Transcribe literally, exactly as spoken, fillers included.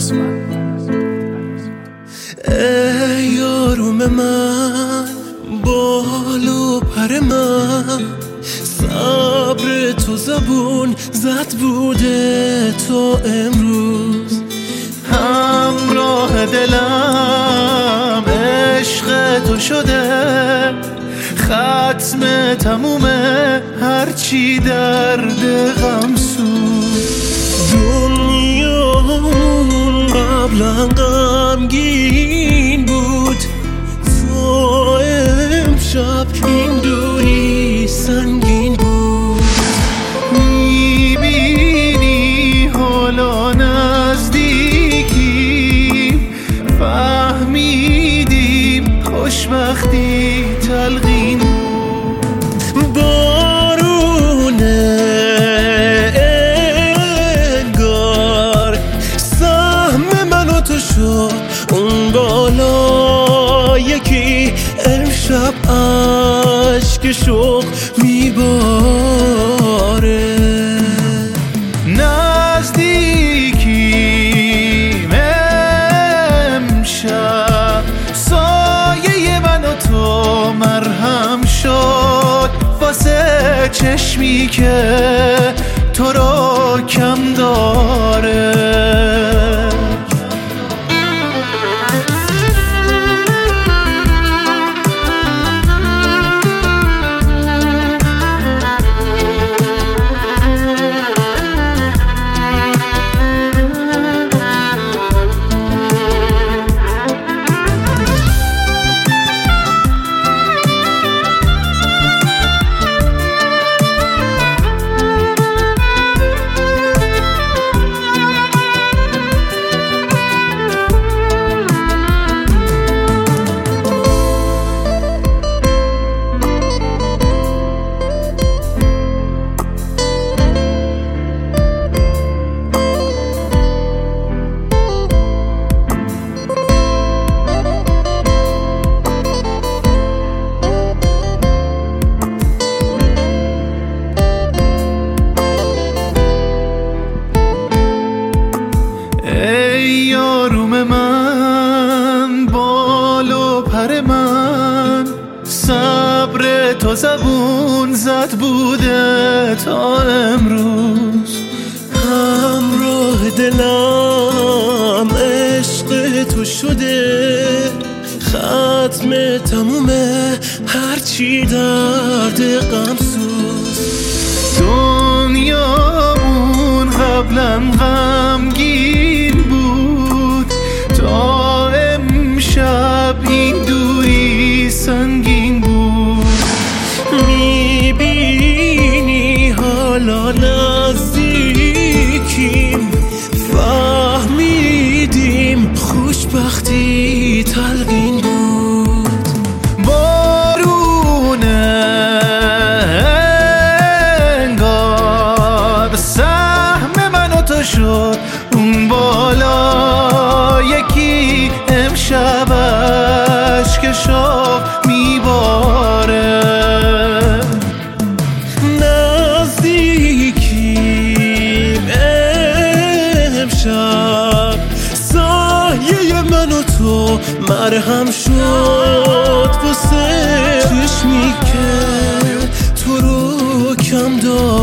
ای یارم من، بال و پر من، صبر تو زبون زد بوده تا امروز. همراه دلم عشق تو شده، ختم تموم هرچی درد غم سوز. دنیامون قبلا غمگین بود، تو امشب این دوری سنگین بود. میبینی حالا نزدیکی، فهمیدیم خوشبختی تلقین بود. بارونه انگار سهم من و تو شد اون بالا یکی، امشب عشق شوق میباره. نزدیکیم امشب، سایه من و تو مرهم شد واسه چشمی که تو رو کم داره. یارم من، بال و پر من، صبر تو زبون زد بوده تا امروز. همراه دلم عشق تو شده، ختم تموم هرچی درد غم سوز. دنیامون قبلا غمگین بود، تا امشب این دوری سنگین بود. میبینی حالا نزدیکیم، فهمیدیم خوشبختی تلقین بود. بارونه انگار سهم من و تو شد اون بالا یکی، امشب عشق شوق میباره. نزدیکیم امشب، سایه من و تو مرهم شد واسه چشمی که تو رو کم داره.